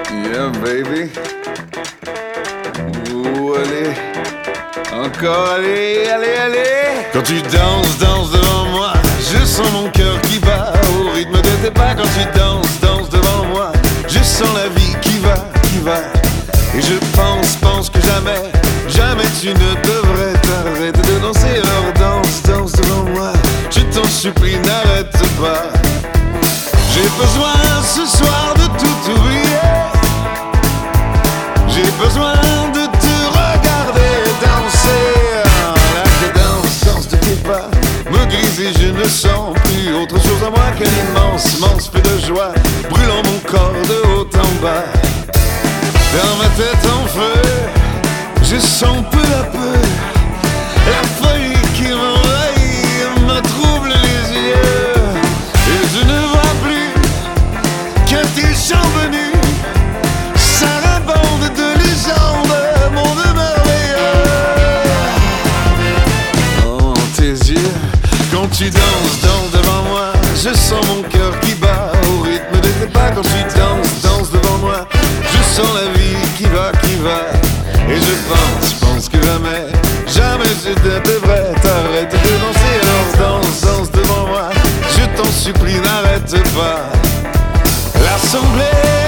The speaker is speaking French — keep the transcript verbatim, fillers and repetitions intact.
Yeah, baby. Ouh, allez. Encore, allez, allez, allez. Quand tu danses, danses devant moi, je sens mon cœur qui bat au rythme de tes pas. Quand tu danses, danses devant moi, je sens la vie qui va, qui va. Et je pense, pense que jamais, jamais tu ne devrais t'arrêter de danser. Alors danse, danse devant moi, je t'en supplie, n'arrête pas. J'ai besoin ce soir de tout oublier. J'ai besoin de te regarder danser. La cadence, danse de tes pas me grise et je ne sens plus autre chose à moi qu'un immense, immense feu de joie brûlant mon corps de haut en bas. Dans ma tête en feu, je sens peu à peu la folie qui m'envahit, me trouble les yeux. Et je ne vois plus que tes jambes nues, sarabande de légendes, monde merveilleux. Oh, tes yeux, quand tu danses, danses devant moi, je sens mon cœur qui bat au rythme de tes pas. Quand tu danses, danses devant moi, je sens la vie qui va, qui va. Et je pense, je pense que jamais, jamais je ne devrais t'arrêter de danser. Alors danse, danse devant moi, je t'en supplie, n'arrête pas. L'assemblée